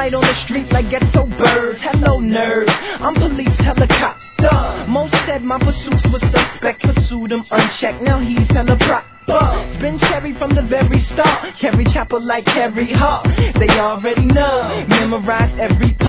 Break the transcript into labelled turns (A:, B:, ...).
A: night on the street like ghetto birds. Hello nerds, I'm police helicopter. Most said my pursuits were suspect, pursued him unchecked, now he's hella proper. Been cherry from the very start, carry chopper like Harry Hart. They already know, memorize every